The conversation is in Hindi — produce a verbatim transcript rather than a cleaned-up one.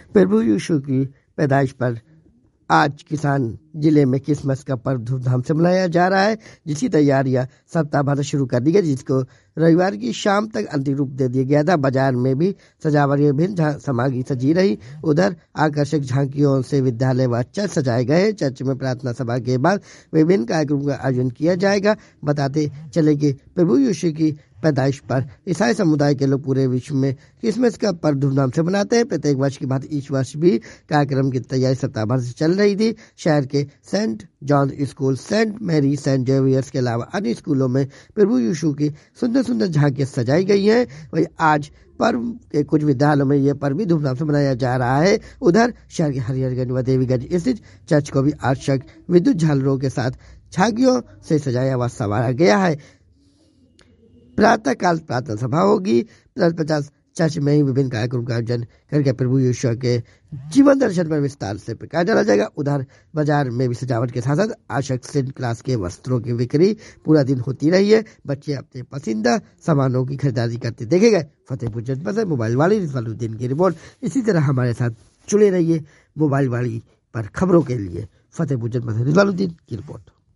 प्रभु यीशु की पैदाइश पर आज किसान जिले में क्रिसमस का पर्व धूमधाम से मनाया जा रहा है, जिसकी तैयारियां सप्ताह भर शुरू कर दी गई, जिसको रविवार की शाम तक अंतिम रूप दे दिया गया था। बाजार में भी सजावट विभिन्न सामग्री सजी रही। उधर आकर्षक झांकियों से विद्यालय व चर्च सजाए गए। चर्च में प्रार्थना सभा के बाद विभिन्न कार्यक्रमों का आयोजन किया जाएगा। बताते चले कि प्रभु यीशु की पैदाइश पर ईसाई समुदाय के लोग पूरे विश्व में क्रिसमस का पर्व धूमधाम से मनाते हैं। प्रत्येक वर्ष की बात इस वर्ष भी कार्यक्रम की तैयारी सप्ताह भर से चल रही थी। शहर के Saint John school, Saint Mary, Saint Xavier's के अलावा अन्य स्कूलों में प्रभु यीशु की सुंदर सुंदर झांकियां सजाई गई हैं। वही आज पर्व के कुछ विद्यालयों में यह पर्व भी धूमधाम से मनाया जा रहा है। उधर शहर के हरिहरगंज व देवीगंज स्थित चर्च को भी आकर्षक विद्युत झालरों के साथ झांकियों से सजाया व संवारा गया है। प्रातः काल प्रार्थना सभा होगी। पचास चर्च में ही विभिन्न कार्यक्रम का आयोजन करके प्रभु यीशु के जीवन दर्शन पर विस्तार से प्रकाश डाला जाएगा। उधर बाजार में भी सजावट के साथ साथ आकर्षक क्लास के वस्त्रों की बिक्री पूरा दिन होती रही है। बच्चे अपने पसंदीदा सामानों की खरीदारी करते देखे गए। फतेहपुर जनपद से मोबाइल वाली रिजवानुद्दीन की रिपोर्ट। इसी तरह हमारे साथ जुड़े रहिए मोबाइल वाली पर खबरों के लिए। फतेहपुर जनपद से रिजवानुद्दीन की रिपोर्ट।